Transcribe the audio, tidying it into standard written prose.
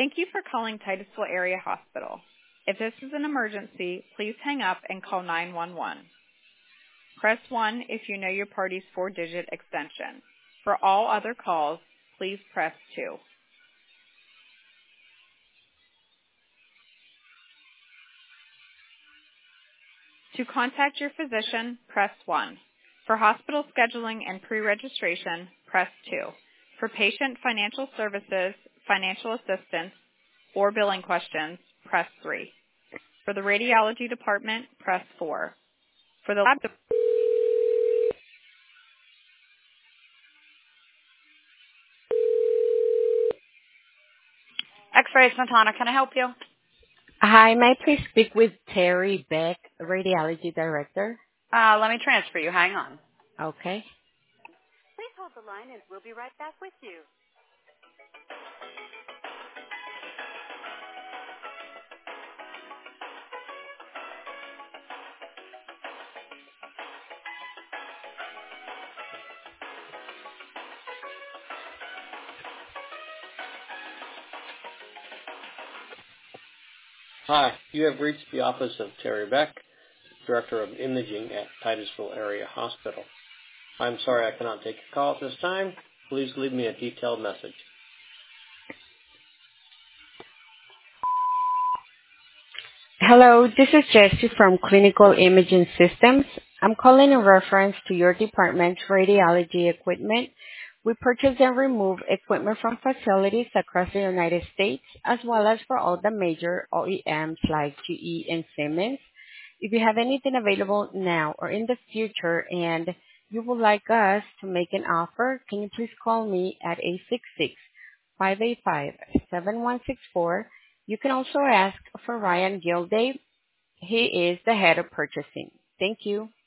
Thank you for calling Titusville Area Hospital. If this is an emergency, please hang up and call 911. Press 1 if you know your party's 4-digit extension. For all other calls, please press 2. To contact your physician, press 1. For hospital scheduling and pre-registration, press 2. For patient financial services, financial assistance, or billing questions, press 3. For the radiology department, press 4. For the lab X-rays, Montana, can I help you? Hi, may I please speak with Terry Beck, Radiology Director? Let me transfer you. Hang on. Okay. Please hold the line and we'll be right back with you. Hi, you have reached the office of Terry Beck, Director of Imaging at Titusville Area Hospital. I'm sorry I cannot take your call at this time. Please leave me a detailed message. Hello, this is Jessie from Clinical Imaging Systems. I'm calling in reference to your department's radiology equipment. We purchase and remove equipment from facilities across the United States, as well as for all the major OEMs like GE and Siemens. If you have anything available now or in the future and you would like us to make an offer, can you please call me at 866-585-7164. You can also ask for Ryan Gilday. He is the head of purchasing. Thank you.